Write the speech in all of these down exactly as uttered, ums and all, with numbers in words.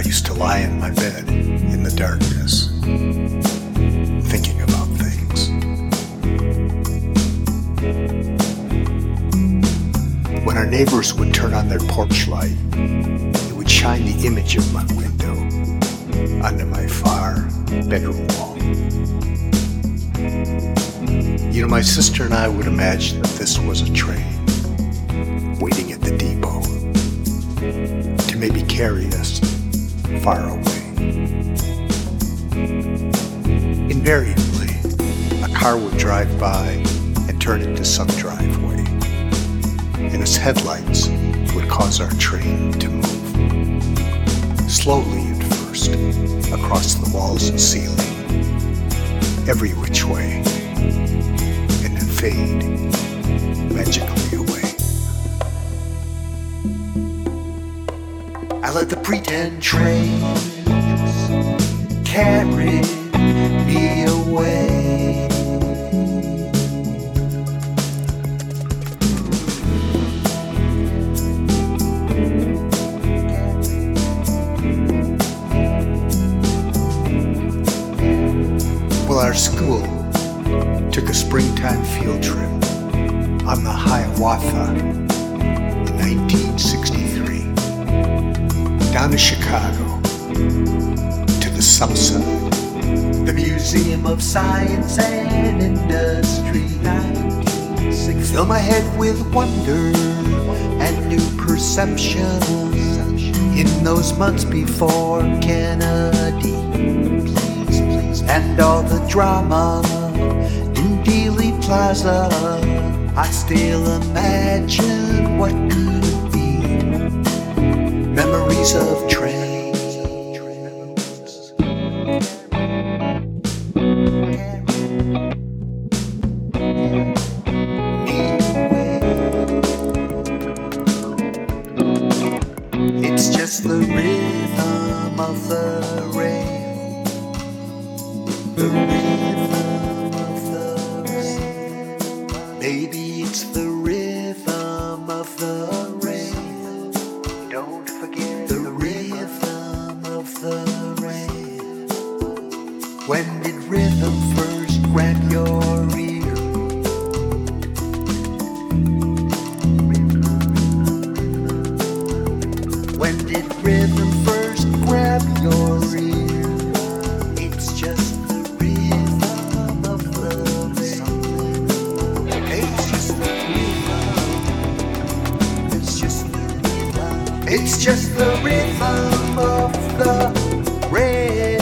used to lie in my bed in the darkness, thinking about things. When our neighbors would turn on their porch light, it would shine the image of my window onto my far bedroom wall. You know, my sister and I would imagine that this was a train waiting at the depot to maybe carry us far away. Invariably, a car would drive by and turn into some driveway, and its headlights would cause our train to move. Slowly at first, across the walls and ceiling, every which way, and then fade magically away. I let the pretend trains carry me away. Well, our school took a springtime field trip on the Hiawatha in nineteen sixty-three. Down to Chicago, to the south side, the Museum of Science and Industry. Fill my head with wonder and new perceptions in those months before Kennedy, and all the drama in Dealey Plaza. I still imagine what could be. Memories of trains. It's just the rhythm of the rail. The rhythm of the rail. Maybe it's the rhythm of the rail. Don't forget the rhythm of the rail. When did rhythm first grab your ear? When did rhythm first grab your ear? It's just the rhythm of the rail. It's just the rhythm. It's just the rhythm. It's just the rhythm of the rail.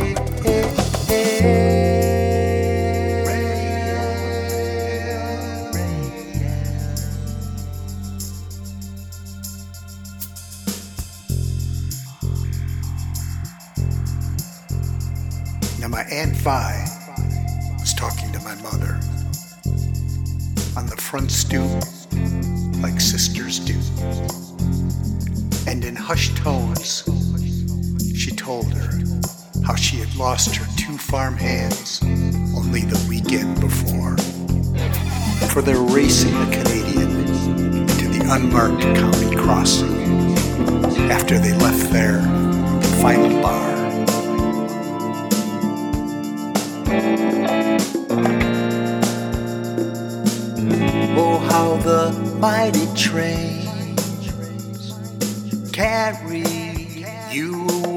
Now my Aunt Vi was talking to my mother on the front stoop like sisters do. And in hushed tones, she told her how she had lost her two farm hands only the weekend before. For they were racing the Canadian into the unmarked county crossing after they left their final bar. Oh, how the mighty train carry you